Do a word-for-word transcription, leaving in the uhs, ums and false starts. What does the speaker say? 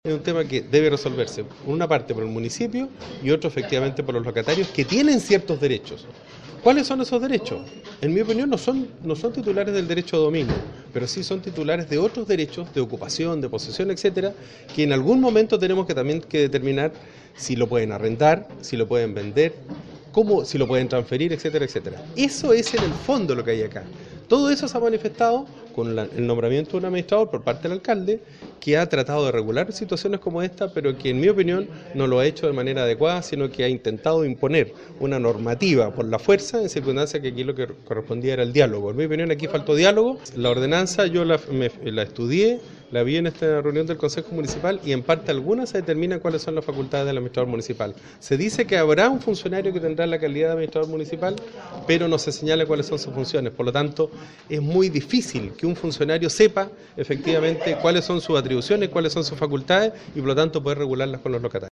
Es un tema que debe resolverse, por una parte por el municipio y otro efectivamente por los locatarios que tienen ciertos derechos. ¿Cuáles son esos derechos? En mi opinión no son, no son titulares del derecho de dominio, pero sí son titulares de otros derechos, de ocupación, de posesión, etcétera, que en algún momento tenemos que también que determinar si lo pueden arrendar, si lo pueden vender, cómo, si lo pueden transferir, etcétera, etcétera. Eso es en el fondo lo que hay acá. Todo eso se ha manifestado con la, el nombramiento de un administrador por parte del alcalde, que ha tratado de regular situaciones como esta, pero que en mi opinión no lo ha hecho de manera adecuada, sino que ha intentado imponer una normativa por la fuerza, en circunstancias que aquí lo que correspondía era el diálogo. En mi opinión aquí faltó diálogo. La ordenanza yo la, me, la estudié, la vi en esta reunión del Consejo Municipal y en parte alguna se determina cuáles son las facultades del administrador municipal. Se dice que habrá un funcionario que tendrá la calidad de administrador municipal, pero no se señala cuáles son sus funciones. Por lo tanto, es muy difícil que un funcionario sepa efectivamente cuáles son sus atribuciones, cuáles son sus facultades y por lo tanto poder regularlas con los locatarios.